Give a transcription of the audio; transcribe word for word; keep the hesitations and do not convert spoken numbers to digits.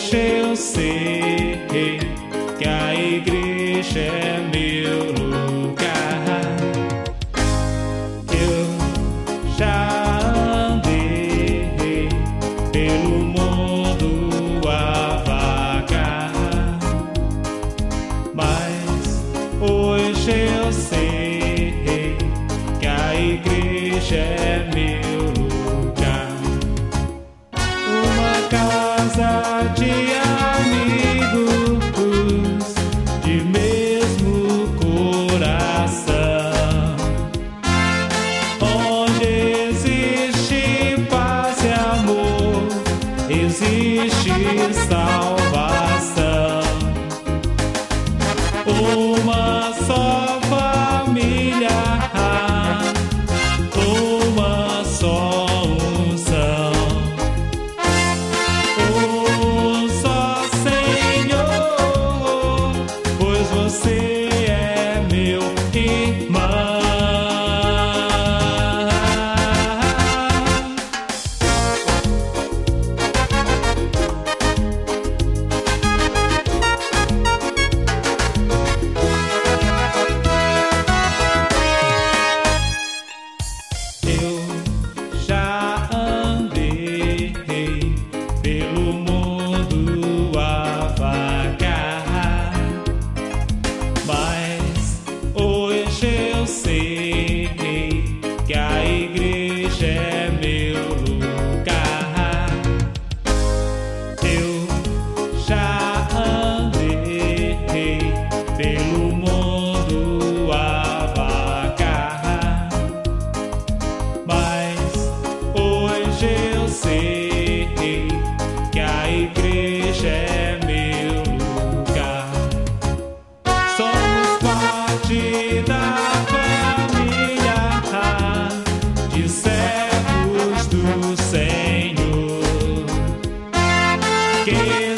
Hoje eu sei que a igreja é meu lugar. Eu já andei pelo mundo a vagar, mas hoje eu sei que a igreja é meu lugar. Uma casa de amigos de mesmo coração, onde existe paz e amor, existe salvação. Uma só família, uma só unção, um só Senhor, pois você é meu irmão. Eu já andei pelo mundo a vagar, mas hoje eu sei que a igreja é meu lugar. Eu já andei pelo mundo a vagar, mas hoje eu sei que a igreja é meu lugar. Somos parte da família de servos do Senhor. Que